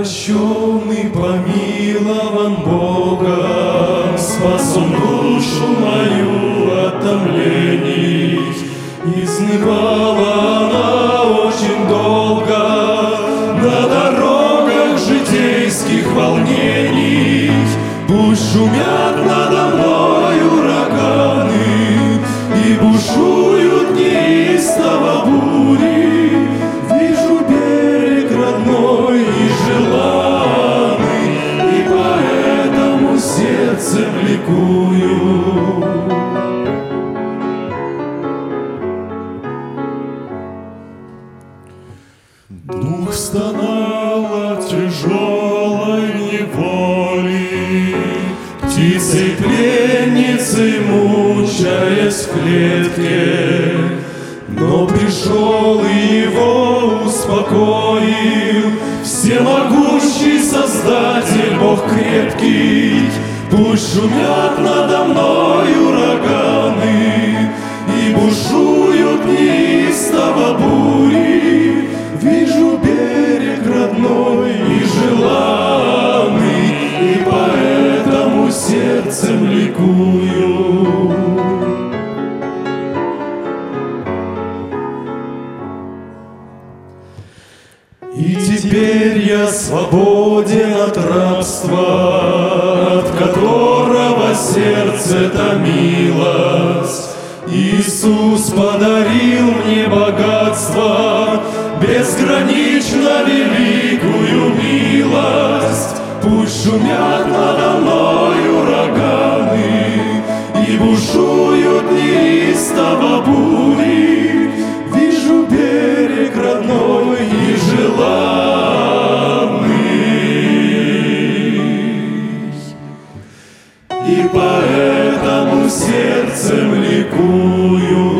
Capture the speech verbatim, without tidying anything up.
Прощенный, помилован Богом, спас Он душу мою от томлений. Изнывала она очень долго на дорогах житейских волнений. Пусть шумят надо мною ураганы и бушуют неистово бури. Вижу берег родной и желанный, и поэтому сердцем ликую. Дух стонал от тяжелой неволи, птицей пленницей мучаясь в клетке, но пришел и его успокоил всемогущий Создатель, Бог крепкий. Пусть шумят надо мной ураганы и бушуют неистово бури. Вижу берег родной и желанный, и поэтому сердцем ликую. И теперь я свободен от рабства, от которого сердце томилось. Иисус подарил мне богатство, безгранично великую милость. Пусть шумят надо мной ураганы и бушуют неистово бури. Вижу берег родной и желанный, и поэтому сердцем ликую.